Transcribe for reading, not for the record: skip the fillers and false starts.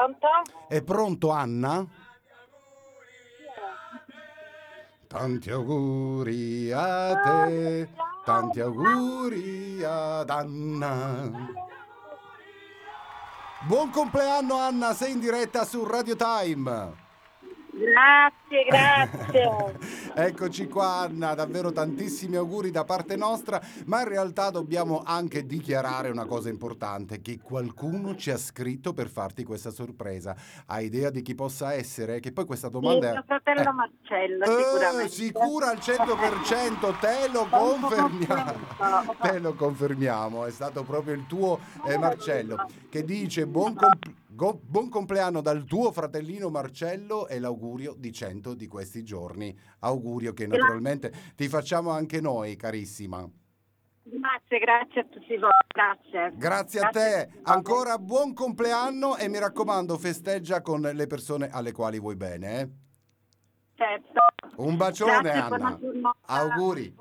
Pronto? È pronto, Anna? Tanti auguri a te, tanti auguri ad Anna. Buon compleanno, Anna, sei in diretta su Radio Time. Grazie. Eccoci qua, Anna, davvero tantissimi auguri da parte nostra, ma in realtà dobbiamo anche dichiarare una cosa importante, che qualcuno ci ha scritto per farti questa sorpresa. Hai idea di chi possa essere? Che poi questa Sì, domanda mio fratello Marcello, sicuramente. sicura al 100%, te lo Sono confermiamo. contento. Te lo confermiamo, è stato proprio il tuo Marcello che dice buon compleanno dal tuo fratellino Marcello e l'augurio di 100 di questi giorni. Augurio che naturalmente ti facciamo anche noi, carissima. Grazie a tutti voi. Grazie. Grazie a te, ancora buon compleanno e mi raccomando festeggia con le persone alle quali vuoi bene. Certo. Un bacione, Grazie, buona Anna. giornata. Auguri.